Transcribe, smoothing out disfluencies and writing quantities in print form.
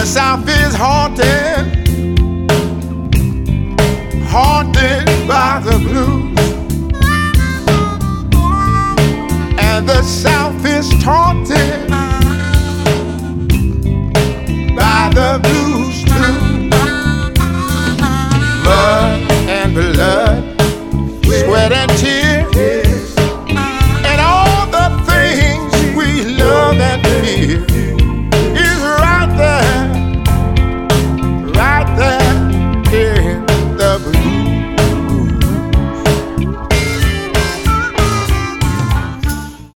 South is haunted, haunted by the blues. And the South is taunted,